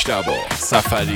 مجتبی سفری.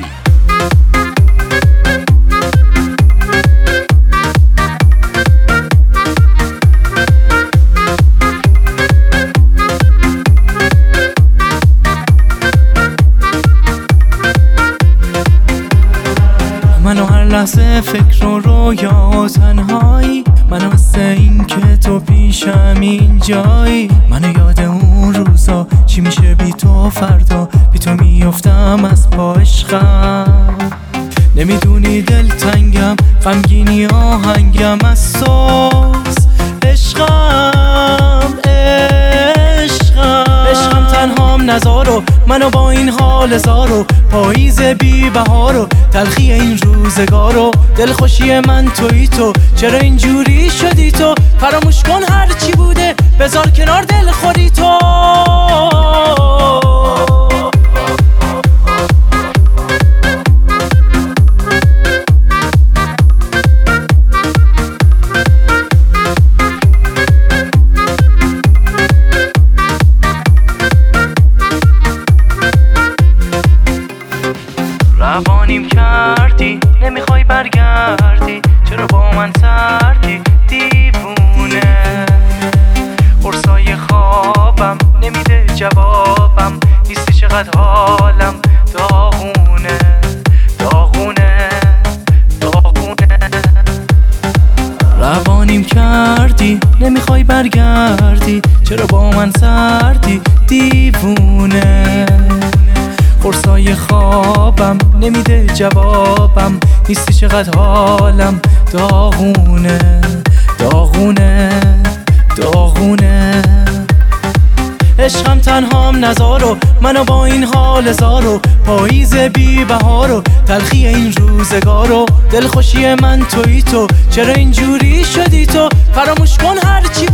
منو هر لحظه فکر و رویا و تنهایی، منو مثل این که تو پیشم اینجایی. منو یاد اون روزا چی میشه بی تو، فردا بی تو میافتم از پا عشقم. نمیدونی دل تنگم، غمگینی آهنگم از سوز. عشقم عشقم تنهام نزارو، منو با این حال زارو. پاییز بی بهارو، تلخی این روزگارو. دلخوشی من تویی تو، چرا اینجوری شدی تو؟ فراموش کن هر چی بوده، بذار کنار دلخوری تو. روانیم کردی، نمیخوای برگردی، چرا با من سردی دیوونه؟ قرصای خوابم نمیده جوابم، نیستی چقدر حالم داغونه داغونه داغونه. روانیم کردی، نمیخوای برگردی، چرا با من سردی دیوونه؟ قرصای خوابم نمیده جوابم، نیستی چقدر حالم داغونه داغونه داغونه. عشقم تنهام نزارو، منو با این حال زارو. پاییز بی بهارو، تلخی این روزگارو. دلخوشی من تویی تو، چرا اینجوری شدی تو؟ فراموش کن هر چی